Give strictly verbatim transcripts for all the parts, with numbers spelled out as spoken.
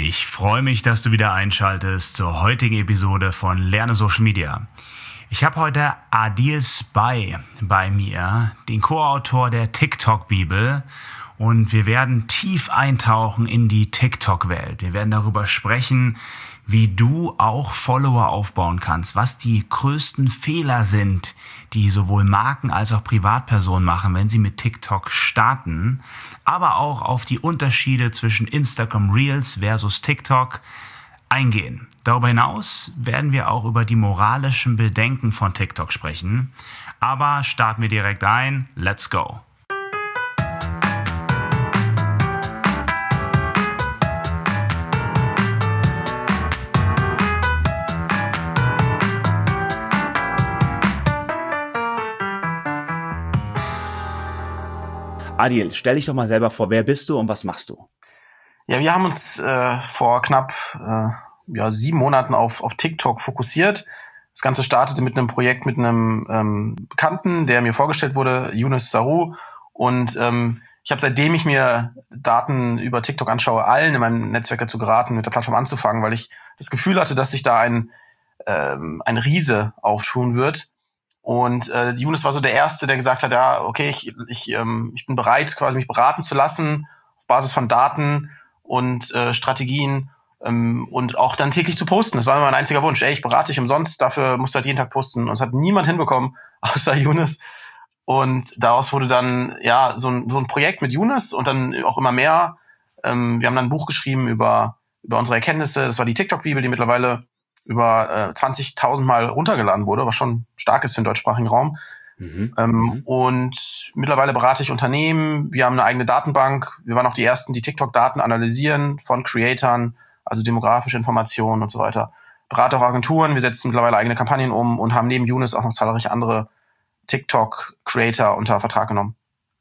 Ich freue mich, dass du wieder einschaltest zur heutigen Episode von Lerne Social Media. Ich habe heute Adil Spy bei mir, den Co-Autor der TikTok-Bibel, und wir werden tief eintauchen in die TikTok-Welt. Wir werden darüber sprechen, wie du auch Follower aufbauen kannst, was die größten Fehler sind, die sowohl Marken als auch Privatpersonen machen, wenn sie mit TikTok starten, aber auch auf die Unterschiede zwischen Instagram Reels versus TikTok eingehen. Darüber hinaus werden wir auch über die moralischen Bedenken von TikTok sprechen. Aber starten wir direkt ein. Let's go! Adil, stell dich doch mal selber vor, wer bist du und was machst du? Ja, wir haben uns äh, vor knapp äh, ja, sieben Monaten auf, auf TikTok fokussiert. Das Ganze startete mit einem Projekt mit einem ähm, Bekannten, der mir vorgestellt wurde, Younes Saru. Und ähm, ich habe, seitdem ich mir Daten über TikTok anschaue, allen in meinem Netzwerk dazu geraten, mit der Plattform anzufangen, weil ich das Gefühl hatte, dass sich da ein, ähm, ein Riese auftun wird. Und äh, Younes war so der Erste, der gesagt hat, ja, okay, ich, ich, ähm, ich bin bereit, quasi mich beraten zu lassen auf Basis von Daten und äh, Strategien ähm, und auch dann täglich zu posten. Das war mein einziger Wunsch. Ey, ich berate dich umsonst, dafür musst du halt jeden Tag posten. Und es hat niemand hinbekommen, außer Younes. Und daraus wurde dann ja so ein, so ein Projekt mit Younes und dann auch immer mehr. Ähm, wir haben dann ein Buch geschrieben über, über unsere Erkenntnisse. Das war die TikTok-Bibel, die mittlerweile über äh, zwanzigtausend Mal runtergeladen wurde, was schon stark ist für den deutschsprachigen Raum. Mhm. Ähm, mhm. Und mittlerweile berate ich Unternehmen. Wir haben eine eigene Datenbank. Wir waren auch die Ersten, die TikTok-Daten analysieren von Creatoren, also demografische Informationen und so weiter. Berate auch Agenturen. Wir setzen mittlerweile eigene Kampagnen um und haben neben Younes auch noch zahlreiche andere TikTok-Creator unter Vertrag genommen.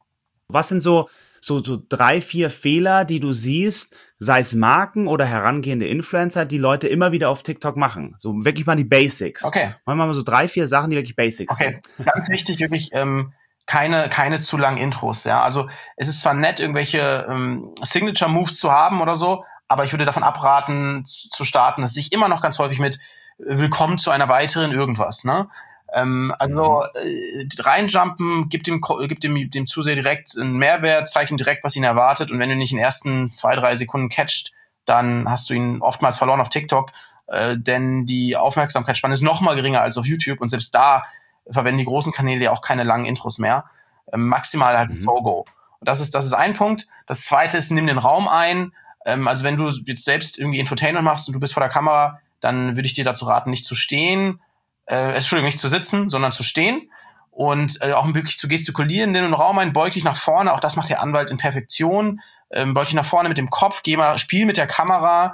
Was sind so So, so drei, vier Fehler, die du siehst, sei es Marken oder herangehende Influencer, die Leute immer wieder auf TikTok machen? So wirklich mal die Basics. Okay. Machen wir mal so drei, vier Sachen, die wirklich Basics okay. sind. Ganz wichtig, wirklich ähm, keine, keine zu langen Intros. Ja, also es ist zwar nett, irgendwelche ähm, Signature-Moves zu haben oder so, aber ich würde davon abraten, zu, zu starten. Das sehe ich immer noch ganz häufig mit Willkommen zu einer weiteren irgendwas, ne? Ähm, also äh, reinjumpen, gibt dem, gibt dem, dem Zuseher direkt einen Mehrwert, zeigt ihm direkt, was ihn erwartet, und wenn du nicht in den ersten zwei, drei Sekunden catcht, dann hast du ihn oftmals verloren auf TikTok, äh, denn die Aufmerksamkeitsspanne ist noch mal geringer als auf YouTube, und selbst da verwenden die großen Kanäle ja auch keine langen Intros mehr, ähm, maximal halt ein mhm. Fogo. Und das ist, das ist ein Punkt. Das zweite ist, nimm den Raum ein, ähm, also wenn du jetzt selbst irgendwie Infotainment machst und du bist vor der Kamera, dann würde ich dir dazu raten, nicht zu stehen, Äh, Entschuldigung, nicht zu sitzen, sondern zu stehen und äh, auch wirklich zu gestikulieren, nimm den Raum ein, beug dich nach vorne, auch das macht der Anwalt in Perfektion, ähm, beug dich nach vorne mit dem Kopf, geh mal, spiel mit der Kamera,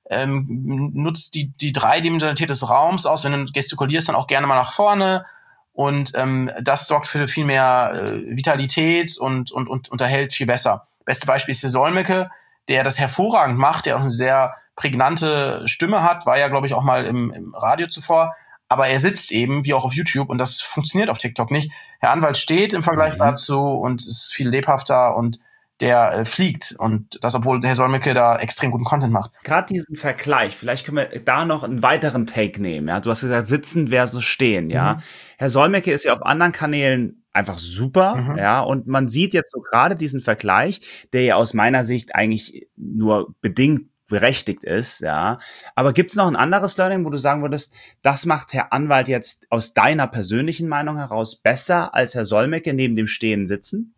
ähm, nutzt die, die Dreidimensionalität des Raums aus, wenn du gestikulierst, dann auch gerne mal nach vorne, und ähm, das sorgt für viel mehr äh, Vitalität und, und, und unterhält viel besser. Beste Beispiel ist der Solmecke, der das hervorragend macht, der auch eine sehr prägnante Stimme hat, war ja, glaube ich, auch mal im, im Radio zuvor. Aber er sitzt eben, wie auch auf YouTube, und das funktioniert auf TikTok nicht. Herr Anwalt steht im Vergleich mhm. dazu und ist viel lebhafter, und der äh, fliegt. Und das, obwohl Herr Solmecke da extrem guten Content macht. Gerade diesen Vergleich, vielleicht können wir da noch einen weiteren Take nehmen. Ja? Du hast gesagt, sitzen versus stehen. Ja? Mhm. Herr Solmecke ist ja auf anderen Kanälen einfach super. Mhm. Ja? Und man sieht jetzt so gerade diesen Vergleich, der ja aus meiner Sicht eigentlich nur bedingt berechtigt ist, ja. Aber gibt's noch ein anderes Learning, wo du sagen würdest, das macht Herr Anwalt jetzt aus deiner persönlichen Meinung heraus besser als Herr Solmecke neben dem Stehen sitzen?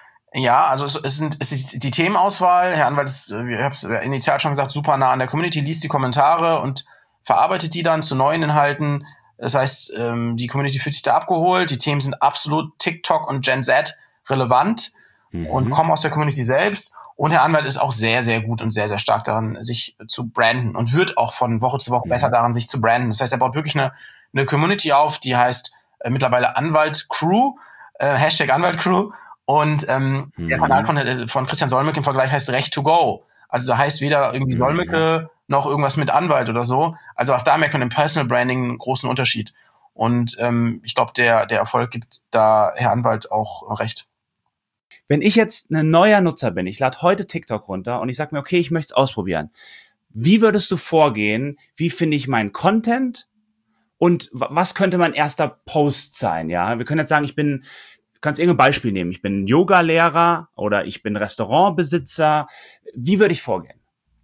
Ja, also es, es, sind, es ist die Themenauswahl. Herr Anwalt ist, ich habe es initial schon gesagt, super nah an der Community, liest die Kommentare und verarbeitet die dann zu neuen Inhalten. Das heißt, ähm, die Community fühlt sich da abgeholt. Die Themen sind absolut TikTok und Gen Z relevant mhm. und kommen aus der Community selbst. Und Herr Anwalt ist auch sehr, sehr gut und sehr, sehr stark daran, sich zu branden, und wird auch von Woche zu Woche mhm. besser daran, sich zu branden. Das heißt, er baut wirklich eine, eine Community auf, die heißt äh, mittlerweile Anwalt Crew, äh, Hashtag Anwalt Crew. Und ähm, mhm. der Kanal von, äh, von Christian Solmecke im Vergleich heißt Recht to Go. Also da heißt weder irgendwie Solmecke mhm. noch irgendwas mit Anwalt oder so. Also auch da merkt man im Personal Branding einen großen Unterschied. Und ähm, ich glaube, der, der Erfolg gibt da Herr Anwalt auch recht. Wenn ich jetzt ein neuer Nutzer bin, ich lade heute TikTok runter und ich sage mir, okay, ich möchte es ausprobieren. Wie würdest du vorgehen? Wie finde ich meinen Content? Und was könnte mein erster Post sein? Ja, wir können jetzt sagen, ich bin, du kannst irgendein Beispiel nehmen. Ich bin Yoga-Lehrer oder ich bin Restaurantbesitzer. Wie würde ich vorgehen?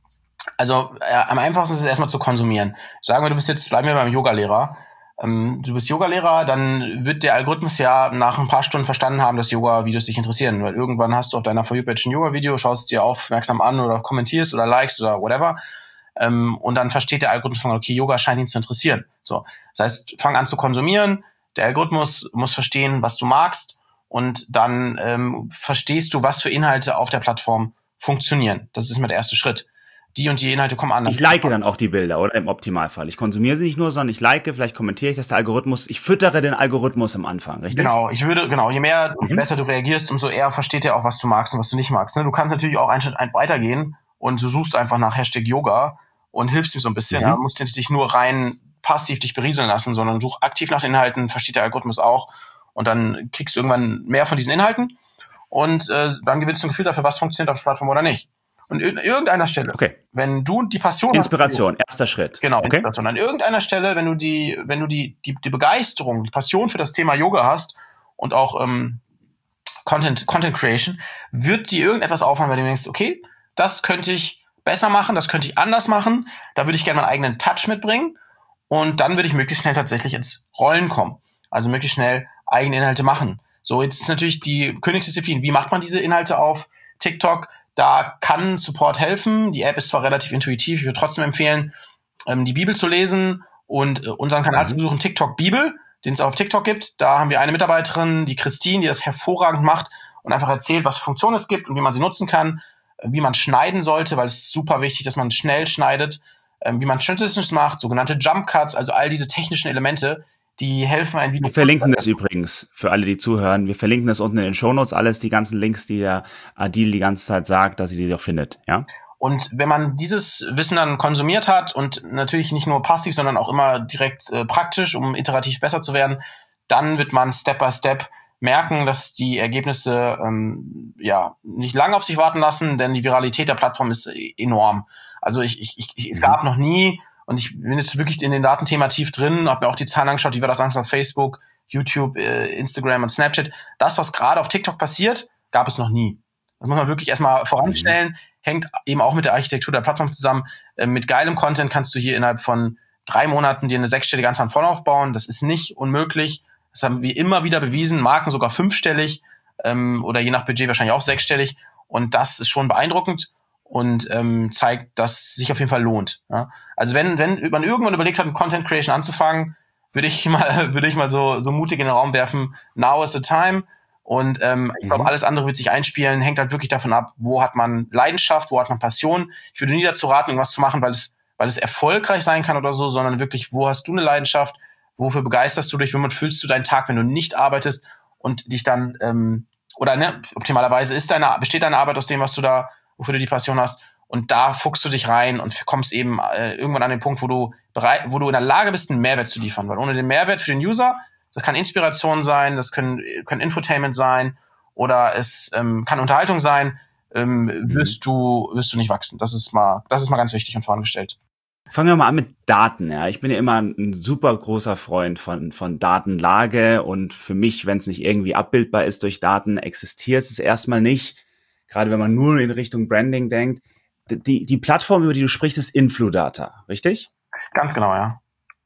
Also äh, am einfachsten ist es erstmal zu konsumieren. Sagen wir, du bist jetzt, bleiben wir beim Yoga-Lehrer. Ähm, du bist Yoga-Lehrer, dann wird der Algorithmus ja nach ein paar Stunden verstanden haben, dass Yoga-Videos dich interessieren. Weil irgendwann hast du auf deiner For You-Page ein Yoga-Video, schaust es dir aufmerksam an oder kommentierst oder likest oder whatever. Ähm, und dann versteht der Algorithmus, okay, Yoga scheint ihn zu interessieren. So, das heißt, fang an zu konsumieren. Der Algorithmus muss verstehen, was du magst. Und dann ähm, verstehst du, was für Inhalte auf der Plattform funktionieren. Das ist mal der erste Schritt. Die und die Inhalte kommen an. Ich like dann auch die Bilder, oder? Im Optimalfall. Ich konsumiere sie nicht nur, sondern ich like, vielleicht kommentiere ich, dass der Algorithmus, ich füttere den Algorithmus am Anfang, richtig? Genau, ich würde, genau, je mehr, je Mhm. besser du reagierst, umso eher versteht er auch, was du magst und was du nicht magst. Ne? Du kannst natürlich auch einen Schritt ein- weitergehen und du suchst einfach nach Hashtag Yoga und hilfst ihm so ein bisschen. Mhm. Ja? Du musst nicht dich nur rein passiv dich berieseln lassen, sondern such aktiv nach den Inhalten, versteht der Algorithmus auch und dann kriegst du irgendwann mehr von diesen Inhalten und äh, dann gewinnst du ein Gefühl dafür, was funktioniert auf der Plattform oder nicht. Und an irgendeiner Stelle, Okay. wenn du die Passion Inspiration, erster Schritt. Genau, Okay. Inspiration. An irgendeiner Stelle, wenn du die, wenn du die, die, die Begeisterung, die Passion für das Thema Yoga hast und auch ähm, Content, Content Creation, wird dir irgendetwas auffallen, bei dem du denkst, okay, das könnte ich besser machen, das könnte ich anders machen, da würde ich gerne meinen eigenen Touch mitbringen und dann würde ich möglichst schnell tatsächlich ins Rollen kommen. Also möglichst schnell eigene Inhalte machen. So, jetzt ist natürlich die Königsdisziplin, wie macht man diese Inhalte auf TikTok? Da kann Support helfen. Die App ist zwar relativ intuitiv, ich würde trotzdem empfehlen, ähm, die Bibel zu lesen und äh, unseren Kanal Mhm. zu besuchen, TikTok Bibel, den es auf TikTok gibt. Da haben wir eine Mitarbeiterin, die Christine, die das hervorragend macht und einfach erzählt, was für Funktionen es gibt und wie man sie nutzen kann, äh, wie man schneiden sollte, weil es ist super wichtig, dass man schnell schneidet, ähm, wie man Transitions macht, sogenannte Jump Cuts, also all diese technischen Elemente, die helfen ein Video. Wir verlinken das übrigens für alle, die zuhören. Wir verlinken das unten in den Shownotes, alles, die ganzen Links, die der Adil die ganze Zeit sagt, dass ihr die auch findet, ja? Und wenn man dieses Wissen dann konsumiert hat und natürlich nicht nur passiv, sondern auch immer direkt äh, praktisch, um iterativ besser zu werden, dann wird man Step by Step merken, dass die Ergebnisse ähm, ja nicht lange auf sich warten lassen, denn die Viralität der Plattform ist enorm. Also ich, ich, ich, ich es gab noch nie, und ich bin jetzt wirklich in den Datenthema tief drin, habe mir auch die Zahlen angeschaut, wie war das auf Facebook, YouTube, äh, Instagram und Snapchat. Das, was gerade auf TikTok passiert, gab es noch nie. Das muss man wirklich erstmal voranstellen. Mhm. Hängt eben auch mit der Architektur der Plattform zusammen. Äh, mit geilem Content kannst du hier innerhalb von drei Monaten dir eine sechsstellige Anzahl an Follower aufbauen. Das ist nicht unmöglich. Das haben wir immer wieder bewiesen. Marken sogar fünfstellig ähm, oder je nach Budget wahrscheinlich auch sechsstellig. Und das ist schon beeindruckend und ähm, zeigt, dass es sich auf jeden Fall lohnt. Ja? Also wenn wenn man irgendwann überlegt hat, mit Content Creation anzufangen, würde ich mal würde ich mal so so mutig in den Raum werfen. Now is the time. Und ähm, ich glaube, alles andere wird sich einspielen, hängt halt wirklich davon ab, wo hat man Leidenschaft, wo hat man Passion. Ich würde nie dazu raten, irgendwas zu machen, weil es weil es erfolgreich sein kann oder so, sondern wirklich, wo hast du eine Leidenschaft, wofür begeisterst du dich, womit fühlst du deinen Tag, wenn du nicht arbeitest und dich dann, ähm, oder ne, optimalerweise ist deine, besteht deine Arbeit aus dem, was du da, wofür du die Passion hast. Und da fuchst du dich rein und kommst eben äh, irgendwann an den Punkt, wo du bereit, wo du in der Lage bist, einen Mehrwert zu liefern. Weil ohne den Mehrwert für den User, das kann Inspiration sein, das können, können Infotainment sein oder es ähm, kann Unterhaltung sein, ähm, mhm. wirst du wirst du nicht wachsen. Das ist mal, das ist mal ganz wichtig und vorangestellt. Fangen wir mal an mit Daten. Ja, ich bin ja immer ein super großer Freund von von Datenlage und für mich, wenn es nicht irgendwie abbildbar ist durch Daten, existiert es erstmal nicht. Gerade wenn man nur in Richtung Branding denkt. Die die Plattform, über die du sprichst, ist Infludata, richtig? Ganz genau, ja.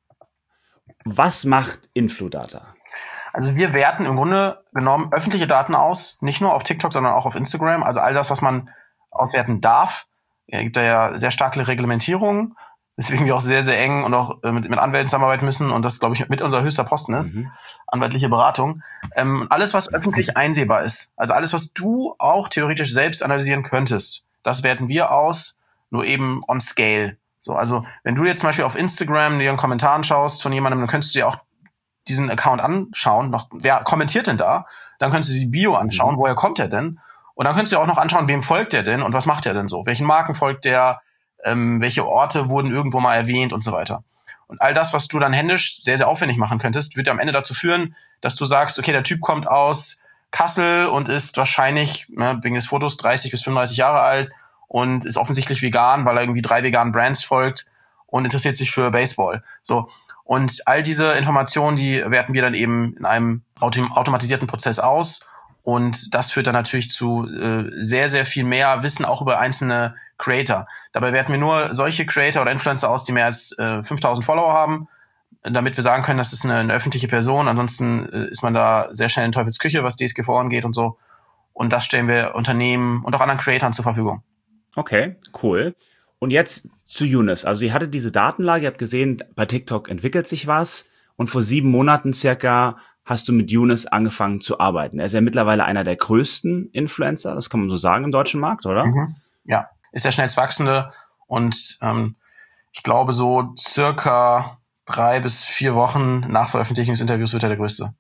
Was macht Infludata? Also wir werten im Grunde genommen öffentliche Daten aus, nicht nur auf TikTok, sondern auch auf Instagram. Also all das, was man auswerten darf. Es gibt da ja sehr starke Reglementierungen, weswegen wir auch sehr, sehr eng und auch mit, mit Anwälten zusammenarbeiten müssen. Und das, glaube ich, mit unser höchster Posten ist, mhm. anwaltliche Beratung. Ähm, alles, was öffentlich einsehbar ist, also alles, was du auch theoretisch selbst analysieren könntest, das werten wir aus, nur eben on scale. So, also wenn du jetzt zum Beispiel auf Instagram dir einen Kommentar anschaust von jemandem, dann könntest du dir auch diesen Account anschauen, noch, wer kommentiert denn da? Dann könntest du die Bio anschauen, mhm. woher kommt er denn? Und dann könntest du auch noch anschauen, wem folgt der denn und was macht er denn so? Welchen Marken folgt der? Ähm, welche Orte wurden irgendwo mal erwähnt und so weiter. Und all das, was du dann händisch sehr, sehr aufwendig machen könntest, wird am Ende dazu führen, dass du sagst, okay, der Typ kommt aus Kassel und ist wahrscheinlich, ne, wegen des Fotos, dreißig bis fünfunddreißig Jahre alt und ist offensichtlich vegan, weil er irgendwie drei veganen Brands folgt und interessiert sich für Baseball. So. Und all diese Informationen, die werten wir dann eben in einem autom- automatisierten Prozess aus. Und das führt dann natürlich zu äh, sehr, sehr viel mehr Wissen auch über einzelne Creator. Dabei werten wir nur solche Creator oder Influencer aus, die mehr als äh, fünftausend Follower haben, damit wir sagen können, das ist eine, eine öffentliche Person. Ansonsten äh, ist man da sehr schnell in Teufels Küche, was D S G V angeht und so. Und das stellen wir Unternehmen und auch anderen Creatoren zur Verfügung. Okay, cool. Und jetzt zu Younes. Also ihr hattet diese Datenlage, ihr habt gesehen, bei TikTok entwickelt sich was. Und vor sieben Monaten circa hast du mit Younes angefangen zu arbeiten. Er ist ja mittlerweile einer der größten Influencer, das kann man so sagen, im deutschen Markt, oder? Mhm. Ja, ist der schnellst wachsende und ähm, ich glaube so circa drei bis vier Wochen nach Veröffentlichung des Interviews wird er der größte.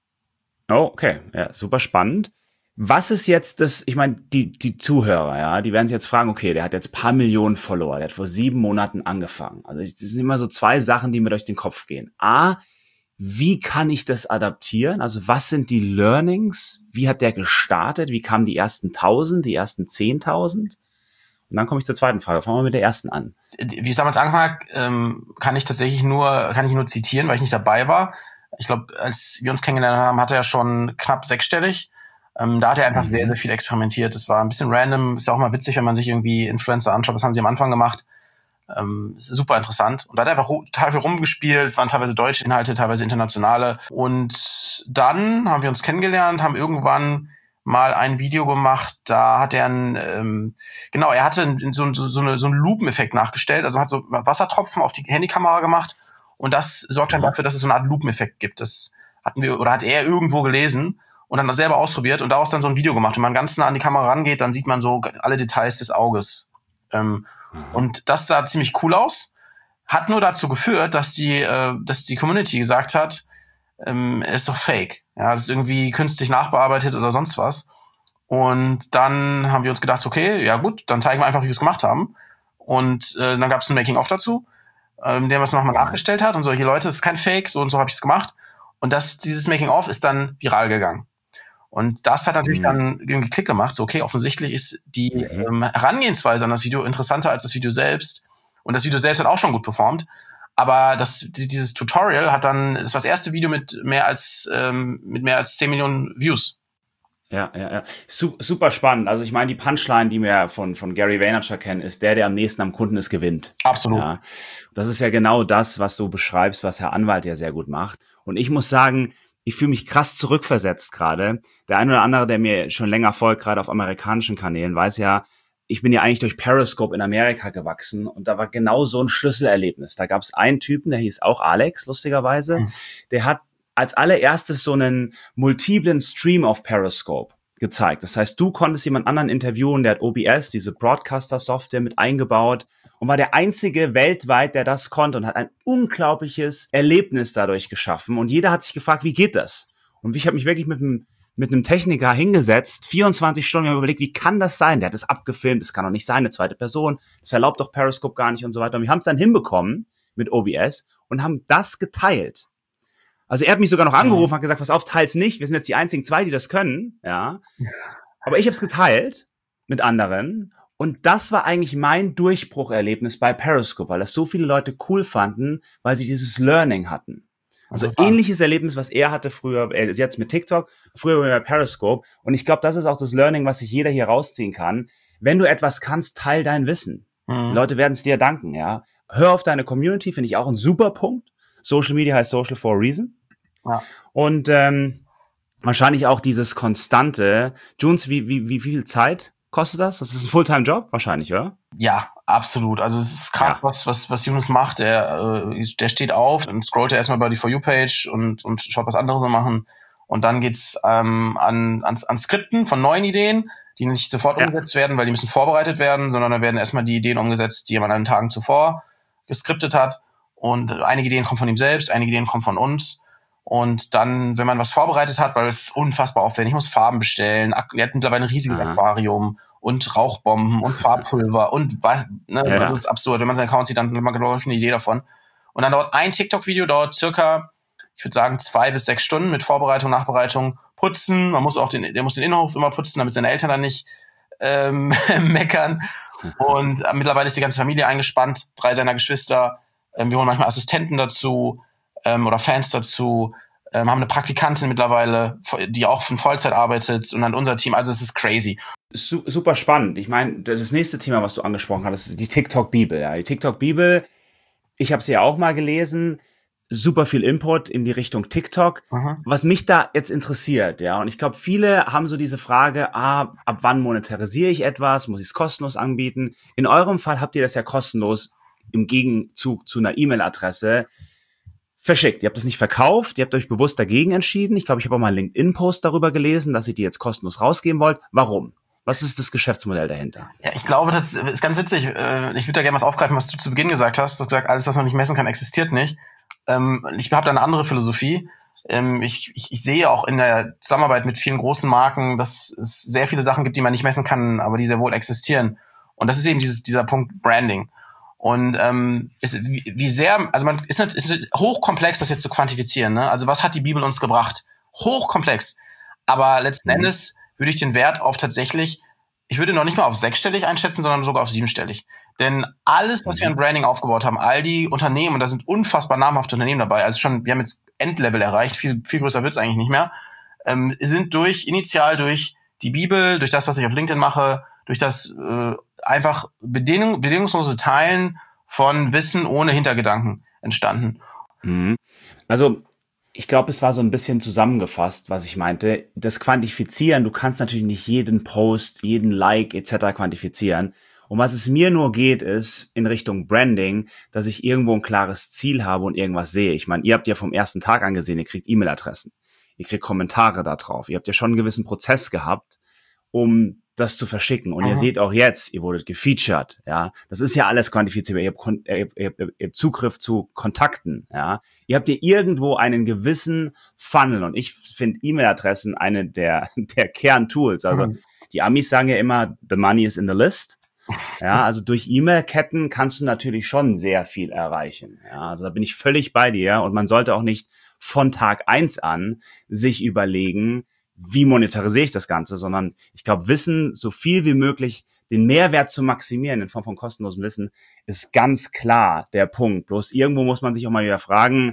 Oh, okay, ja, super spannend. Was ist jetzt das, ich meine, die, die Zuhörer, ja, die werden sich jetzt fragen, okay, der hat jetzt paar Millionen Follower, der hat vor sieben Monaten angefangen. Also das sind immer so zwei Sachen, die mir durch den Kopf gehen. A, wie kann ich das adaptieren? Also was sind die Learnings? Wie hat der gestartet? Wie kamen die ersten tausend, die ersten zehntausend? Und dann komme ich zur zweiten Frage. Fangen wir mit der ersten an. Wie es damals angefangen hat, ähm, kann ich tatsächlich nur, kann ich nur zitieren, weil ich nicht dabei war. Ich glaube, als wir uns kennengelernt haben, hat er schon knapp sechsstellig. Ähm, da hat er einfach mhm. sehr, sehr viel experimentiert. Es war ein bisschen random. Ist ja auch mal witzig, wenn man sich irgendwie Influencer anschaut. Was haben sie am Anfang gemacht? Ähm, ist super interessant. Und da hat er einfach total viel rumgespielt. Es waren teilweise deutsche Inhalte, teilweise internationale. Und dann haben wir uns kennengelernt, haben irgendwann mal ein Video gemacht, da hat er ein, ähm, genau, er hatte so, so, so, eine, so einen Lupeneffekt nachgestellt, also hat so Wassertropfen auf die Handykamera gemacht und das sorgt dann dafür, dass es so eine Art Lupeneffekt gibt. Das hatten wir, oder hat er irgendwo gelesen und dann das selber ausprobiert und daraus dann so ein Video gemacht. Wenn man ganz nah an die Kamera rangeht, dann sieht man so alle Details des Auges. Ähm, mhm. Und das sah ziemlich cool aus, hat nur dazu geführt, dass die, äh, dass die Community gesagt hat, ähm, ist doch fake. Ja, das ist irgendwie künstlich nachbearbeitet oder sonst was. Und dann haben wir uns gedacht, okay, ja gut, dann zeigen wir einfach, wie wir es gemacht haben. Und äh, dann gab es ein Making-of dazu, ähm, der was nochmal nachgestellt hat und so, hier Leute, das ist kein Fake, so und so habe ich es gemacht. Und das, dieses Making-of ist dann viral gegangen. Und das hat natürlich mhm. dann irgendwie Klick gemacht, so okay, offensichtlich ist die mhm. ähm, Herangehensweise an das Video interessanter als das Video selbst. Und das Video selbst hat auch schon gut performt. Aber das, dieses Tutorial hat dann, das war das erste Video mit mehr als, ähm, mit mehr als zehn Millionen Views. Ja, ja, ja. Super spannend. Also ich meine, die Punchline, die wir von, von Gary Vaynerchuk kennen, ist der, der am nächsten am Kunden ist, gewinnt. Absolut. Ja. Das ist ja genau das, was du beschreibst, was Herr Anwalt ja sehr gut macht. Und ich muss sagen, ich fühle mich krass zurückversetzt gerade. Der eine oder andere, der mir schon länger folgt, gerade auf amerikanischen Kanälen, weiß ja, ich bin ja eigentlich durch Periscope in Amerika gewachsen und da war genau so ein Schlüsselerlebnis. Da gab es einen Typen, der hieß auch Alex, lustigerweise. Mhm. Der hat als allererstes so einen multiplen Stream auf Periscope gezeigt. Das heißt, du konntest jemand anderen interviewen, der hat O B S, diese Broadcaster-Software, mit eingebaut und war der einzige weltweit, der das konnte und hat ein unglaubliches Erlebnis dadurch geschaffen. Und jeder hat sich gefragt, wie geht das? Und ich habe mich wirklich mit einem mit einem Techniker hingesetzt, vierundzwanzig Stunden, wir haben überlegt, wie kann das sein? Der hat das abgefilmt, das kann doch nicht sein, eine zweite Person, das erlaubt doch Periscope gar nicht und so weiter. Und wir haben es dann hinbekommen mit O B S und haben das geteilt. Also er hat mich sogar noch angerufen, hat gesagt, pass auf, teilt's nicht, wir sind jetzt die einzigen zwei, die das können, ja. Aber ich habe es geteilt mit anderen und das war eigentlich mein Durchbrucherlebnis bei Periscope, weil das so viele Leute cool fanden, weil sie dieses Learning hatten. Also ähnliches Erlebnis, was er hatte früher, äh, jetzt mit TikTok, früher bei Periscope. Und ich glaube, das ist auch das Learning, was sich jeder hier rausziehen kann. Wenn du etwas kannst, teil dein Wissen. Mhm. Die Leute werden es dir danken, ja. Hör auf deine Community, finde ich auch ein super Punkt. Social Media heißt Social for a Reason. Ja. Und ähm, wahrscheinlich auch dieses konstante. Junes, wie, wie, wie viel Zeit kostet das? Das ist ein Fulltime-Job wahrscheinlich, oder? Ja, absolut. Also es ist krass, ja. was, was, was Younes macht. Der, äh, der steht auf und scrollt erstmal bei die For You-Page und, und schaut, was andere so machen. Und dann geht's ähm, an, an, an Skripten von neuen Ideen, die nicht sofort ja. umgesetzt werden, weil die müssen vorbereitet werden, sondern da werden erstmal die Ideen umgesetzt, die man an den Tagen zuvor geskriptet hat. Und einige Ideen kommen von ihm selbst, einige Ideen kommen von uns. Und dann, wenn man was vorbereitet hat, weil es ist unfassbar aufwendig, ich muss Farben bestellen, er hat mittlerweile ein riesiges Aha. Aquarium und Rauchbomben und Farbpulver und was, ne, ja. das ist absurd. Wenn man seinen Account sieht, dann hat man, glaube ich, eine Idee davon. Und dann dauert ein TikTok-Video, dauert circa, ich würde sagen, zwei bis sechs Stunden mit Vorbereitung, Nachbereitung, Putzen. Man muss auch den, der muss den Innenhof immer putzen, damit seine Eltern dann nicht ähm, meckern. Und äh, mittlerweile ist die ganze Familie eingespannt, drei seiner Geschwister. Ähm, wir holen manchmal Assistenten dazu ähm, oder Fans dazu. Ähm, haben eine Praktikantin mittlerweile, die auch von Vollzeit arbeitet und an unser Team. Also es ist crazy. Su- super spannend. Ich meine, das nächste Thema, was du angesprochen hast, ist die TikTok-Bibel. Ja. Die TikTok-Bibel, ich habe sie ja auch mal gelesen. Super viel Input in die Richtung TikTok. Mhm. Was mich da jetzt interessiert, ja, und ich glaube, viele haben so diese Frage, ah, ab wann monetarisiere ich etwas? Muss ich es kostenlos anbieten? In eurem Fall habt ihr das ja kostenlos im Gegenzug zu einer E-Mail-Adresse verschickt. Ihr habt es nicht verkauft, ihr habt euch bewusst dagegen entschieden. Ich glaube, ich habe auch mal einen LinkedIn-Post darüber gelesen, dass ihr die jetzt kostenlos rausgeben wollt. Warum? Was ist das Geschäftsmodell dahinter? Ja, ich glaube, das ist ganz witzig. Ich würde da gerne was aufgreifen, was du zu Beginn gesagt hast. Du hast gesagt, alles, was man nicht messen kann, existiert nicht. Ich habe da eine andere Philosophie. Ich, ich, ich sehe auch in der Zusammenarbeit mit vielen großen Marken, dass es sehr viele Sachen gibt, die man nicht messen kann, aber die sehr wohl existieren. Und das ist eben dieses, dieser Punkt Branding. Und ähm, ist, wie, wie sehr, also man ist nicht, ist nicht hochkomplex, das jetzt zu quantifizieren. Ne? Also was hat die Bibel uns gebracht? Hochkomplex. Aber letzten mhm. Endes würde ich den Wert auf tatsächlich, ich würde noch nicht mal auf sechsstellig einschätzen, sondern sogar auf siebenstellig. Denn alles, was mhm. wir an Branding aufgebaut haben, all die Unternehmen, und da sind unfassbar namhafte Unternehmen dabei, also schon, wir haben jetzt Endlevel erreicht, viel, viel größer wird's eigentlich nicht mehr, ähm, sind durch, initial durch die Bibel, durch das, was ich auf LinkedIn mache, durch das äh, einfach bedingung, bedingungslose Teilen von Wissen ohne Hintergedanken entstanden. Mhm. Also ich glaube, es war so ein bisschen zusammengefasst, was ich meinte. Das Quantifizieren, du kannst natürlich nicht jeden Post, jeden Like et cetera quantifizieren. Um was es mir nur geht, ist in Richtung Branding, dass ich irgendwo ein klares Ziel habe und irgendwas sehe. Ich meine, ihr habt ja vom ersten Tag angesehen, ihr kriegt E-Mail-Adressen, ihr kriegt Kommentare da drauf. Ihr habt ja schon einen gewissen Prozess gehabt, um das zu verschicken. Und Aha. ihr seht auch jetzt, ihr wurdet gefeatured, ja. Das ist ja alles quantifizierbar. Ihr habt, Kon- ihr habt, ihr habt, ihr habt Zugriff zu Kontakten, ja. Ihr habt hier irgendwo einen gewissen Funnel. Und ich finde E-Mail-Adressen eine der, der Kerntools. Also mhm. die Amis sagen ja immer, the money is in the list. Ja, also durch E-Mail-Ketten kannst du natürlich schon sehr viel erreichen. Ja, also da bin ich völlig bei dir. Und man sollte auch nicht von Tag eins an sich überlegen, wie monetarisiere ich das Ganze, sondern ich glaube, Wissen, so viel wie möglich, den Mehrwert zu maximieren in Form von kostenlosem Wissen, ist ganz klar der Punkt. Bloß irgendwo muss man sich auch mal wieder fragen,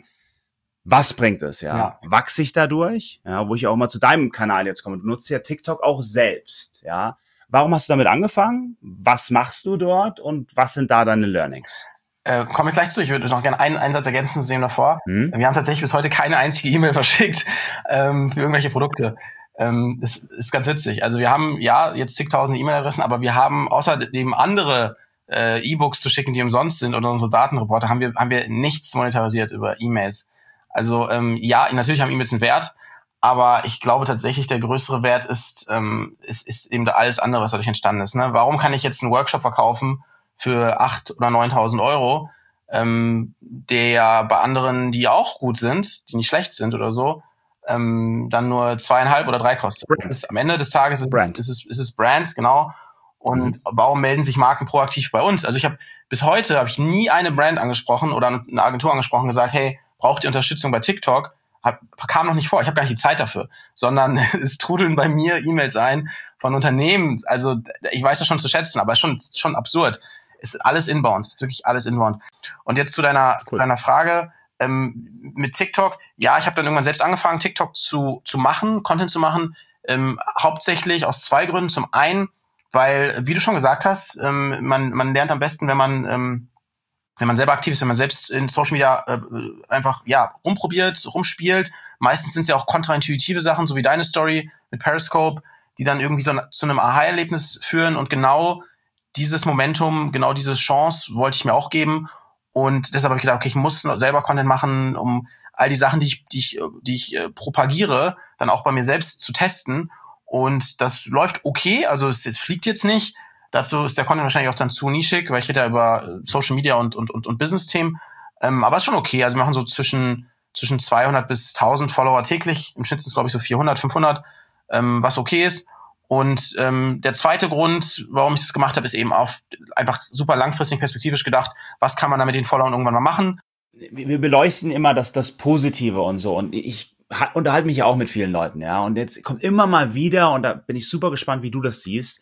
was bringt es, ja? ja. Wachse ich dadurch? Ja, wo ich auch mal zu deinem Kanal jetzt komme. Du nutzt ja TikTok auch selbst, ja? Warum hast du damit angefangen? Was machst du dort? Und was sind da deine Learnings? Äh, komme ich gleich zu. Ich würde noch gerne einen Einsatz ergänzen zu dem davor. Hm? Wir haben tatsächlich bis heute keine einzige E-Mail verschickt ähm, für irgendwelche Produkte. Ähm, das ist ganz witzig. Also wir haben ja jetzt zigtausend E-Mail-Adressen, aber wir haben außerdem andere äh, E-Books zu schicken, die umsonst sind, oder unsere Datenreporter, haben wir haben wir nichts monetarisiert über E-Mails. Also ähm, ja, natürlich haben E-Mails einen Wert, aber ich glaube tatsächlich, der größere Wert ist, ähm, ist, ist eben alles andere, was dadurch entstanden ist. Ne? Warum kann ich jetzt einen Workshop verkaufen für achttausend oder neuntausend Euro, ähm, der ja bei anderen, die auch gut sind, die nicht schlecht sind oder so, ähm, dann nur zweieinhalb oder drei kostet. Das, am Ende des Tages ist, Brand. ist, es, ist es Brand, genau. Und mhm. warum melden sich Marken proaktiv bei uns? Also ich habe bis heute habe ich nie eine Brand angesprochen oder eine Agentur angesprochen und gesagt, hey, braucht ihr Unterstützung bei TikTok? Hab, kam noch nicht vor. Ich habe gar nicht die Zeit dafür, sondern es trudeln bei mir E-Mails ein von Unternehmen. Also ich weiß das schon zu schätzen, aber es ist schon, schon absurd. Ist alles inbound, ist wirklich alles inbound. Und jetzt zu deiner, cool. zu deiner Frage ähm, mit TikTok. Ja, ich habe dann irgendwann selbst angefangen, TikTok zu zu machen, Content zu machen. Ähm, hauptsächlich aus zwei Gründen. Zum einen, weil, wie du schon gesagt hast, ähm, man man lernt am besten, wenn man ähm, wenn man selber aktiv ist, wenn man selbst in Social Media äh, einfach ja rumprobiert, rumspielt. Meistens sind es ja auch kontraintuitive Sachen, so wie deine Story mit Periscope, die dann irgendwie so zu einem Aha-Erlebnis führen. Und genau dieses Momentum, genau diese Chance wollte ich mir auch geben. Und deshalb habe ich gedacht, okay, ich muss selber Content machen, um all die Sachen, die ich, die ich, die ich äh, propagiere, dann auch bei mir selbst zu testen. Und das läuft okay, also es, es fliegt jetzt nicht. Dazu ist der Content wahrscheinlich auch dann zu nischig, weil ich rede ja über Social Media und, und, und, und Business-Themen. Ähm, aber ist schon okay. Also wir machen so zwischen, zwischen zweihundert bis tausend Follower täglich. Im Schnitt sind es, glaube ich, so vierhundert, fünfhundert, ähm, was okay ist. Und ähm, der zweite Grund, warum ich das gemacht habe, ist eben auch einfach super langfristig perspektivisch gedacht, was kann man da mit den Followern irgendwann mal machen? Wir beleuchten immer das, das Positive und so. Und ich unterhalte mich ja auch mit vielen Leuten, ja. Und jetzt kommt immer mal wieder, und da bin ich super gespannt, wie du das siehst,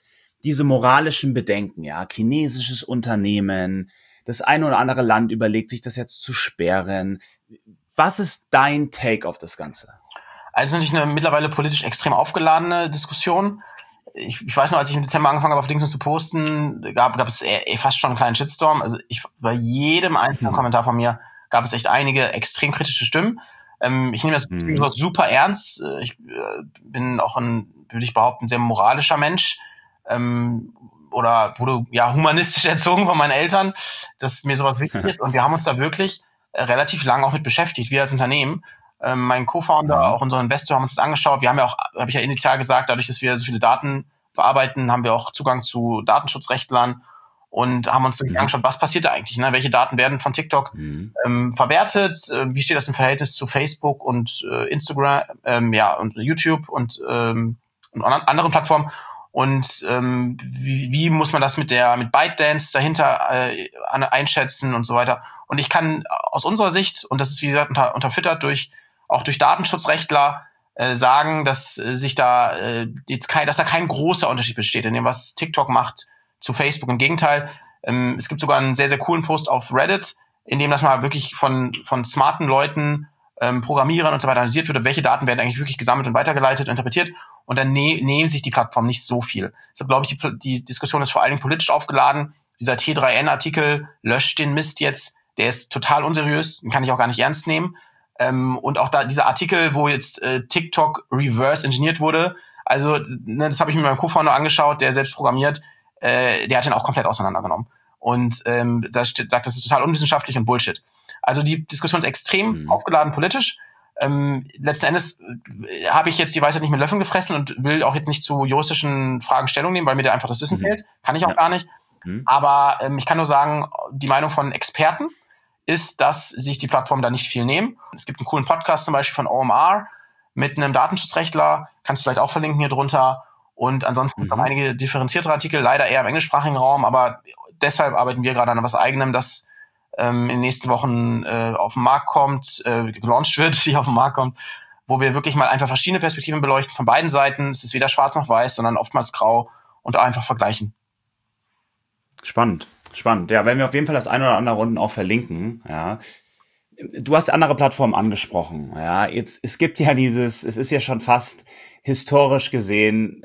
diese moralischen Bedenken, ja, chinesisches Unternehmen, das eine oder andere Land überlegt sich das jetzt zu sperren. Was ist dein Take auf das Ganze? Also natürlich eine mittlerweile politisch extrem aufgeladene Diskussion. Ich, ich weiß noch, als ich im Dezember angefangen habe, auf LinkedIn zu posten, gab, gab es eh fast schon einen kleinen Shitstorm. Also ich, bei jedem einzelnen hm. Kommentar von mir gab es echt einige extrem kritische Stimmen. Ähm, ich nehme das hm. super ernst. Ich äh, bin auch ein, würde ich behaupten, sehr moralischer Mensch. Ähm, oder wurde ja humanistisch erzogen von meinen Eltern, dass mir sowas wichtig ist. Und wir haben uns da wirklich äh, relativ lange auch mit beschäftigt, wir als Unternehmen. Ähm, mein Co-Founder, mhm. auch unser Investor, haben uns das angeschaut. Wir haben ja auch, habe ich ja initial gesagt, dadurch, dass wir so viele Daten verarbeiten, haben wir auch Zugang zu Datenschutzrechtlern und haben uns mhm. angeschaut, was passiert da eigentlich, ne? Welche Daten werden von TikTok mhm. ähm, verwertet, äh, wie steht das im Verhältnis zu Facebook und äh, Instagram, ähm, ja, und YouTube und, ähm, und anderen Plattformen. Und ähm, wie, wie muss man das mit der mit ByteDance dahinter äh, einschätzen und so weiter. Und ich kann aus unserer Sicht, und das ist wie gesagt unter, unterfüttert durch auch durch Datenschutzrechtler, äh, sagen, dass äh, sich da äh, jetzt kein, dass da kein großer Unterschied besteht in dem, was TikTok macht zu Facebook. Im Gegenteil, ähm, es gibt sogar einen sehr, sehr coolen Post auf Reddit, in dem das mal wirklich von von smarten Leuten, ähm, Programmierern und so weiter analysiert wird, welche Daten werden eigentlich wirklich gesammelt und weitergeleitet, interpretiert. Und dann ne- nehmen sich die Plattformen nicht so viel. Deshalb glaube ich, die, die Diskussion ist vor allen Dingen politisch aufgeladen. Dieser T drei N-Artikel, löscht den Mist jetzt, der ist total unseriös, den kann ich auch gar nicht ernst nehmen. Ähm, und auch da dieser Artikel, wo jetzt äh, TikTok reverse engineert wurde, also ne, das habe ich mir mit meinem Co-Founder angeschaut, der selbst programmiert, äh, der hat den auch komplett auseinandergenommen. Und ähm, das sagt, das ist total unwissenschaftlich und Bullshit. Also die Diskussion ist extrem mhm. aufgeladen politisch. Ähm, letzten Endes äh, habe ich jetzt die Weisheit nicht mit Löffeln gefressen und will auch jetzt nicht zu juristischen Fragen Stellung nehmen, weil mir da einfach das Wissen mhm. fehlt. Kann ich auch ja. gar nicht. Mhm. Aber ähm, ich kann nur sagen, die Meinung von Experten ist, dass sich die Plattformen da nicht viel nehmen. Es gibt einen coolen Podcast zum Beispiel von O M R mit einem Datenschutzrechtler, kannst du vielleicht auch verlinken hier drunter. Und ansonsten mhm. noch einige differenziertere Artikel, leider eher im englischsprachigen Raum, aber deshalb arbeiten wir gerade an etwas Eigenem, das ähm, in den nächsten Wochen äh, auf den Markt kommt, äh, gelauncht wird, die auf den Markt kommt, wo wir wirklich mal einfach verschiedene Perspektiven beleuchten von beiden Seiten. Es ist weder schwarz noch weiß, sondern oftmals grau und einfach vergleichen. Spannend. Spannend. Ja, werden wir auf jeden Fall das eine oder andere unten auch verlinken. Ja. Du hast andere Plattformen angesprochen. Ja, jetzt, es gibt ja dieses, es ist ja schon fast historisch gesehen,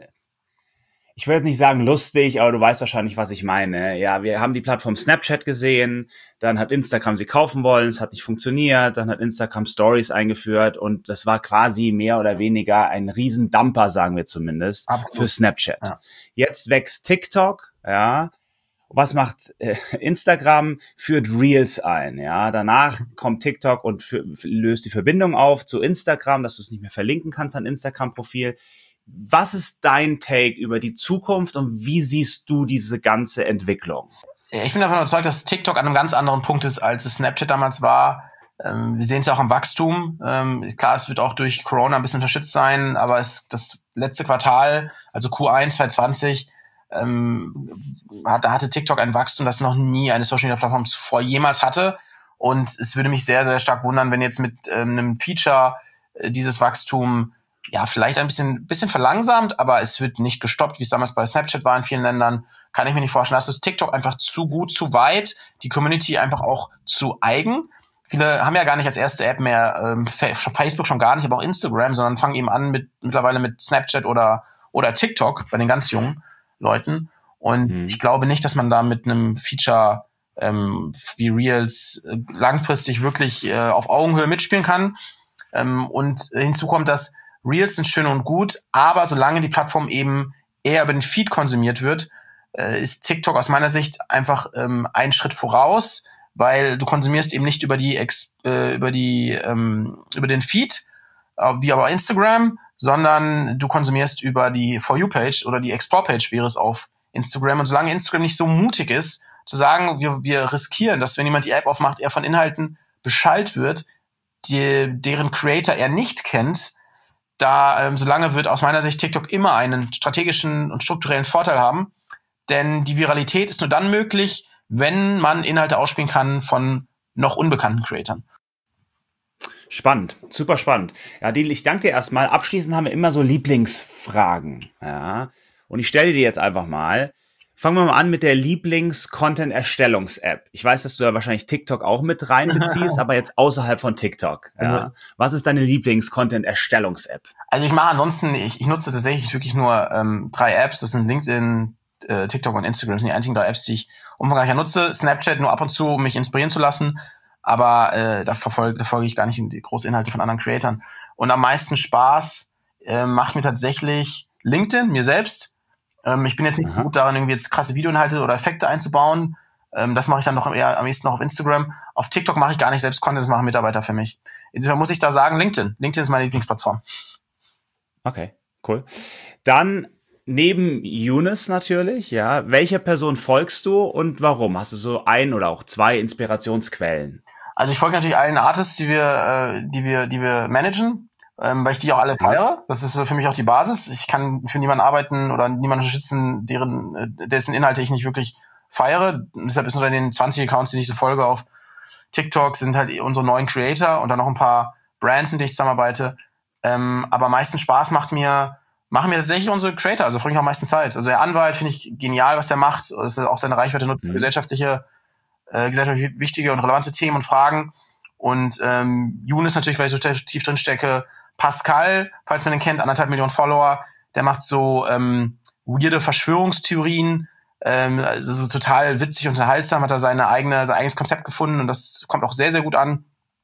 ich will jetzt nicht sagen lustig, aber du weißt wahrscheinlich, was ich meine. Ja, wir haben die Plattform Snapchat gesehen, dann hat Instagram sie kaufen wollen, es hat nicht funktioniert, dann hat Instagram Stories eingeführt und das war quasi mehr oder weniger ein Riesendumper, sagen wir zumindest, Absolut. Für Snapchat. Ja. Jetzt wächst TikTok, ja. Was macht äh, Instagram? Führt Reels ein, ja. Danach kommt TikTok und für, löst die Verbindung auf zu Instagram, dass du es nicht mehr verlinken kannst an Instagram-Profil. Was ist dein Take über die Zukunft und wie siehst du diese ganze Entwicklung? Ich bin davon überzeugt, dass TikTok an einem ganz anderen Punkt ist, als es Snapchat damals war. Ähm, wir sehen es ja auch am Wachstum. Ähm, klar, es wird auch durch Corona ein bisschen unterstützt sein, aber es, das letzte Quartal, also Q eins zwanzig zwanzig, Ähm, hat, da hatte TikTok ein Wachstum, das noch nie eine Social-Media-Plattform zuvor jemals hatte. Und es würde mich sehr, sehr stark wundern, wenn jetzt mit ähm, einem Feature äh, dieses Wachstum ja vielleicht ein bisschen, bisschen verlangsamt, aber es wird nicht gestoppt, wie es damals bei Snapchat war in vielen Ländern. Kann ich mir nicht vorstellen. Das ist TikTok einfach zu gut, zu weit, die Community einfach auch zu eigen. Viele haben ja gar nicht als erste App mehr ähm, Facebook schon gar nicht, aber auch Instagram, sondern fangen eben an mit mittlerweile mit Snapchat oder, oder TikTok bei den ganz Jungen Leuten. Und mhm. ich glaube nicht, dass man da mit einem Feature ähm, wie Reels äh, langfristig wirklich äh, auf Augenhöhe mitspielen kann. Ähm, und hinzu kommt, dass Reels sind schön und gut, aber solange die Plattform eben eher über den Feed konsumiert wird, äh, ist TikTok aus meiner Sicht einfach ähm, einen Schritt voraus, weil du konsumierst eben nicht über die Ex- äh, über die ähm, über den Feed, äh, wie aber Instagram, sondern du konsumierst über die For You-Page oder die Explore-Page wäre es auf Instagram. Und solange Instagram nicht so mutig ist, zu sagen, wir, wir riskieren, dass wenn jemand die App aufmacht, er von Inhalten beschallt wird, die, deren Creator er nicht kennt, da ähm, solange wird aus meiner Sicht TikTok immer einen strategischen und strukturellen Vorteil haben. Denn die Viralität ist nur dann möglich, wenn man Inhalte ausspielen kann von noch unbekannten Creatoren. Spannend, super spannend. Ja, Adil, ich danke dir erstmal. Abschließend haben wir immer so Lieblingsfragen. Ja. Und ich stelle dir jetzt einfach mal, fangen wir mal an mit der Lieblings-Content-Erstellungs-App. Ich weiß, dass du da wahrscheinlich TikTok auch mit reinbeziehst, aber jetzt außerhalb von TikTok. Ja. Was ist deine Lieblings-Content-Erstellungs-App? Also ich mache ansonsten, ich, ich nutze tatsächlich wirklich nur ähm, drei Apps. Das sind LinkedIn, äh, TikTok und Instagram. Das sind die einzigen drei Apps, die ich umfangreicher nutze. Snapchat nur ab und zu, um mich inspirieren zu lassen. Aber äh, da, verfolge, da folge ich gar nicht in die großen Inhalte von anderen Creatoren. Und am meisten Spaß äh, macht mir tatsächlich LinkedIn, mir selbst. Ähm, ich bin jetzt nicht Aha. so gut darin, irgendwie jetzt krasse Videoinhalte oder Effekte einzubauen. Ähm, das mache ich dann noch eher am ehesten noch auf Instagram. Auf TikTok mache ich gar nicht selbst Content, das machen Mitarbeiter für mich. Insofern muss ich da sagen, LinkedIn. LinkedIn ist meine Lieblingsplattform. Okay, cool. Dann neben Younes natürlich, ja. Welcher Person folgst du und warum? Hast du so ein oder auch zwei Inspirationsquellen? Also ich folge natürlich allen Artists, die wir, äh, die wir, die wir managen. Ähm, weil ich die auch alle feiere. Das ist für mich auch die Basis. Ich kann für niemanden arbeiten oder niemanden unterstützen, deren, dessen Inhalte ich nicht wirklich feiere. Und deshalb ist unter den zwanzig Accounts, die ich so folge auf TikTok, sind halt unsere neuen Creator und dann noch ein paar Brands, mit denen ich zusammenarbeite. Ähm, aber meistens Spaß macht mir, machen mir tatsächlich unsere Creator, also verbringe ich auch meistens Zeit. Also der Anwalt finde ich genial, was der macht. Das ist auch seine Reichweite nutzt für mhm. gesellschaftliche, äh, gesellschaftlich wichtige und relevante Themen und Fragen. Und ähm, Younes natürlich, weil ich so tief drin stecke. Pascal, falls man den kennt, anderthalb Millionen Follower, der macht so ähm, weirde Verschwörungstheorien, ähm, also total witzig und unterhaltsam, hat er seine eigene, sein eigenes Konzept gefunden und das kommt auch sehr, sehr gut an.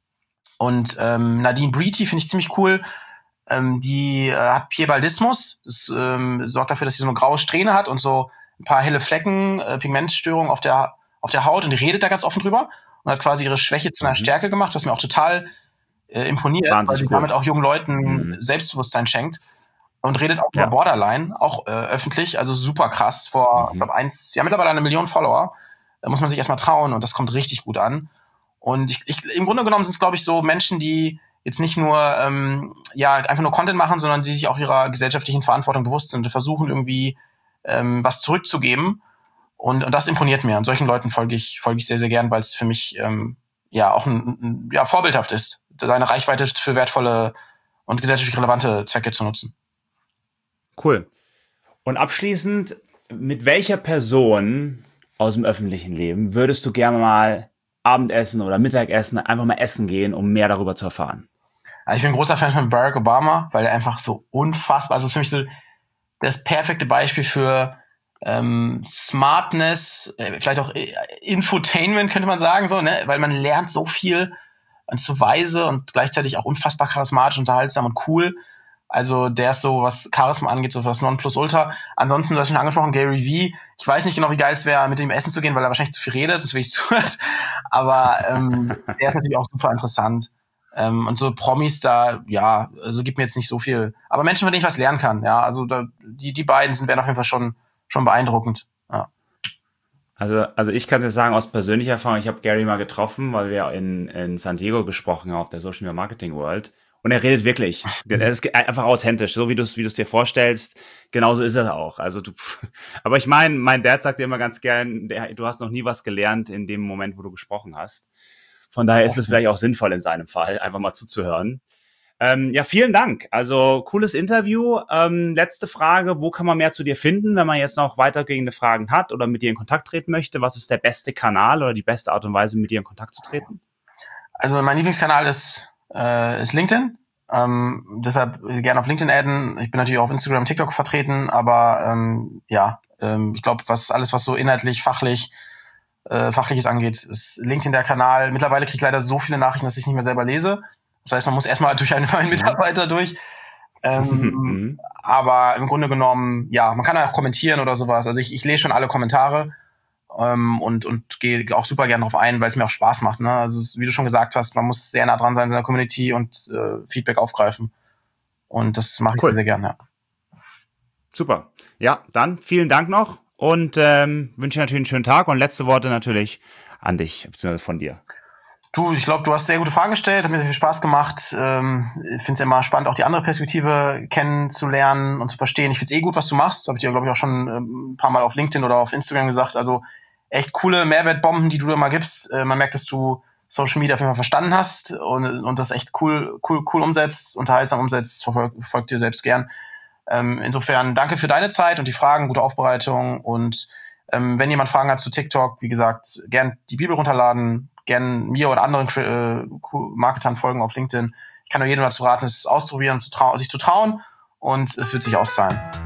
Und ähm, Nadine Breety finde ich ziemlich cool. Ähm, die äh, hat Piebaldismus, das ähm, sorgt dafür, dass sie so eine graue Strähne hat und so ein paar helle Flecken, äh, Pigmentstörungen auf der, auf der Haut und die redet da ganz offen drüber und hat quasi ihre Schwäche zu einer mhm. Stärke gemacht, was mir auch total Äh, imponiert, Wahnsinnig weil sie cool. damit auch jungen Leuten mhm. Selbstbewusstsein schenkt und redet auch ja. über Borderline, auch äh, öffentlich, also super krass, vor, mhm. ich glaube, eins, ja, mittlerweile eine Million Follower, da muss man sich erstmal trauen und das kommt richtig gut an. Und ich, ich, im Grunde genommen sind es, glaube ich, so Menschen, die jetzt nicht nur, ähm, ja, einfach nur Content machen, sondern die sich auch ihrer gesellschaftlichen Verantwortung bewusst sind und versuchen irgendwie ähm, was zurückzugeben und, und das imponiert mir. Und solchen Leuten folge ich, folge ich sehr, sehr gern, weil es für mich ähm, ja auch ein, ein, ja, vorbildhaft ist, seine Reichweite für wertvolle und gesellschaftlich relevante Zwecke zu nutzen. Cool. Und abschließend, mit welcher Person aus dem öffentlichen Leben würdest du gerne mal Abendessen oder Mittagessen, einfach mal essen gehen, um mehr darüber zu erfahren? Also ich bin ein großer Fan von Barack Obama, weil er einfach so unfassbar, also es ist für mich so das perfekte Beispiel für ähm, Smartness, äh, vielleicht auch Infotainment könnte man sagen, so, ne, weil man lernt so viel und so weise und gleichzeitig auch unfassbar charismatisch, unterhaltsam und cool. Also der ist so, was Charisma angeht, so was Nonplusultra. Ansonsten, du hast schon angesprochen, Gary Vee. Ich weiß nicht genau, wie geil es wäre, mit ihm essen zu gehen, weil er wahrscheinlich zu viel redet, das will ich zuhört. Aber ähm, der ist natürlich auch super interessant. Ähm, und so Promis da, ja, also gibt mir jetzt nicht so viel. Aber Menschen, von denen ich was lernen kann, ja. Also da, die, die beiden sind, wären auf jeden Fall schon, schon beeindruckend, ja. Also, also ich kann es jetzt sagen, aus persönlicher Erfahrung, ich habe Gary mal getroffen, weil wir in, in San Diego gesprochen haben, auf der Social Media Marketing World. Und er redet wirklich. Er ist einfach authentisch, so wie du es wie du es dir vorstellst. Genauso ist er auch. Also du, aber ich meine, mein Dad sagt dir immer ganz gern, der, du hast noch nie was gelernt in dem Moment, wo du gesprochen hast. Von daher ist es vielleicht auch sinnvoll in seinem Fall, einfach mal zuzuhören. Ähm, ja, vielen Dank. Also cooles Interview. Ähm, letzte Frage, wo kann man mehr zu dir finden, wenn man jetzt noch weitergehende Fragen hat oder mit dir in Kontakt treten möchte? Was ist der beste Kanal oder die beste Art und Weise, mit dir in Kontakt zu treten? Also mein Lieblingskanal ist, äh, ist LinkedIn. Ähm, deshalb gerne auf LinkedIn adden. Ich bin natürlich auch auf Instagram und TikTok vertreten, aber ähm, ja, ähm, ich glaube, was alles, was so inhaltlich, fachlich, äh, Fachliches angeht, ist LinkedIn der Kanal. Mittlerweile kriege ich leider so viele Nachrichten, dass ich nicht mehr selber lese. Das heißt, man muss erstmal durch einen, einen Mitarbeiter durch. Ähm, aber im Grunde genommen, ja, man kann auch kommentieren oder sowas. Also ich, ich lese schon alle Kommentare ähm, und, und gehe auch super gerne drauf ein, weil es mir auch Spaß macht. Ne? Also wie du schon gesagt hast, man muss sehr nah dran sein in seiner Community und äh, Feedback aufgreifen. Und das mache ich cool. sehr gerne. Ja. Super. Ja, dann vielen Dank noch und ähm, wünsche natürlich einen schönen Tag und letzte Worte natürlich an dich, beziehungsweise von dir. Du, ich glaube, du hast sehr gute Fragen gestellt, hat mir sehr viel Spaß gemacht. Ähm, ich finde es immer spannend, auch die andere Perspektive kennenzulernen und zu verstehen. Ich finde es eh gut, was du machst. Habe ich dir, glaube ich, auch schon ähm, ein paar Mal auf LinkedIn oder auf Instagram gesagt. Also echt coole Mehrwertbomben, die du da mal gibst. Äh, man merkt, dass du Social Media auf jeden Fall verstanden hast und, und das echt cool, cool, cool umsetzt, unterhaltsam umsetzt. Verfolgt dir selbst gern. Ähm, insofern danke für deine Zeit und die Fragen, gute Aufbereitung. Und ähm, wenn jemand Fragen hat zu TikTok, wie gesagt, gern die Bibel runterladen, gern mir oder anderen äh, Marketern folgen auf LinkedIn. Ich kann nur jedem dazu raten, es auszuprobieren, zu trau- sich zu trauen, und es wird sich auszahlen.